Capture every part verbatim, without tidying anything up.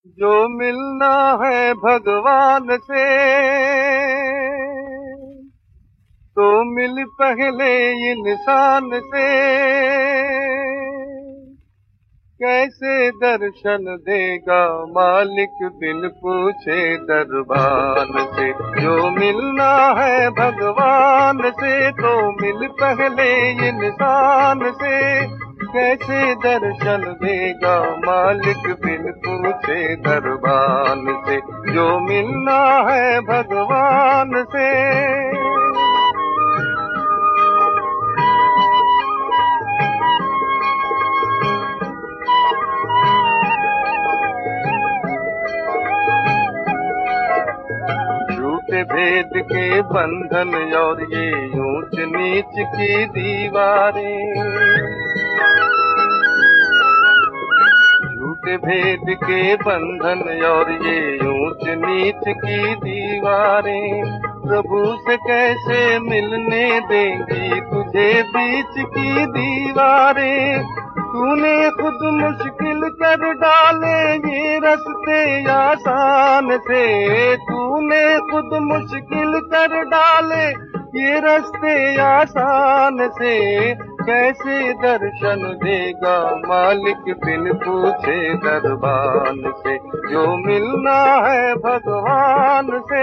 जो मिलना है भगवान से तो मिल पहले इंसान से। कैसे दर्शन देगा मालिक बिन पूछे दरबान से। जो मिलना है भगवान से तो मिल पहले इंसान से। कैसे दर्शन देगा मालिक बिन पूछे दरबान से। जो मिलना है भगवान से। झूठे भेद के बंधन और ये ऊंच नीच की दीवारें। झूठे भेद के बंधन और ये ऊंच नीच की दीवारें। प्रभु से कैसे मिलने देंगी तुझे बीच की दीवारें। तूने खुद मुश्किल कर डाले ये रास्ते आसान से। तूने खुद मुश्किल कर डाले ये रास्ते आसान से। कैसे दर्शन देगा मालिक बिन पूछे दरबान से। जो मिलना है भगवान से।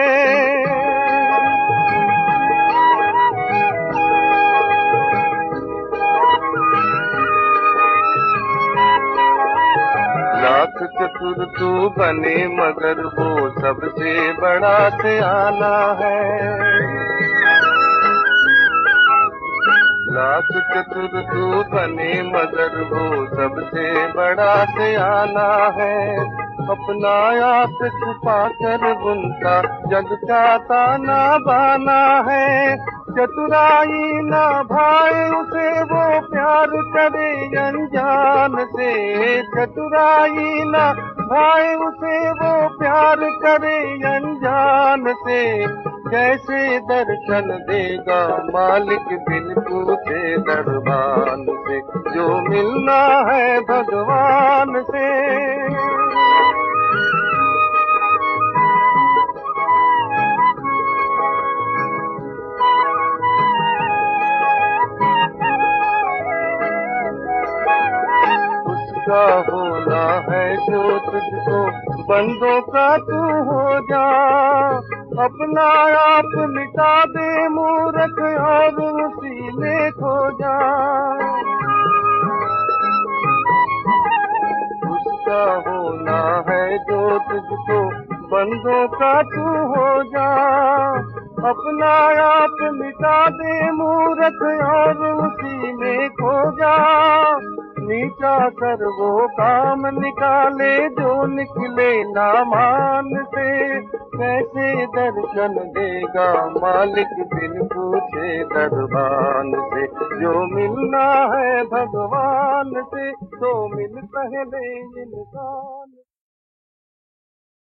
लाख चतुर तू बने मगर वो सबसे बड़ा सियाना है। लाख चतुर तू बने मगर वो सबसे बड़ा सियाना है। अपना आप छुपा कर उनका जग का ताना बाना है। चतुराई ना भाए उसे वो प्यार करे अनजान से। चतुराई ना भाए उसे वो प्यार करे अनजान से। कैसे दर्शन देगा मालिक बिन पूछे दरबान से। जो मिलना है भगवान से। उसका होना है जो तुझको बंदों का तू हो जा। अपना आप मिटा दे मूर्ख और उसी में खो जा। उसका होना है जो तुझको बंदों का तू हो जा। अपना आप मिटा दे मूर्ख और उसी में खो जा। नीचा कर वो काम निकाले जो निकले नामान से। कैसे दर्शन देगा मालिक बिन पूछे दरबान से। जो मिलना है भगवान से तो मिल पहले इंसान।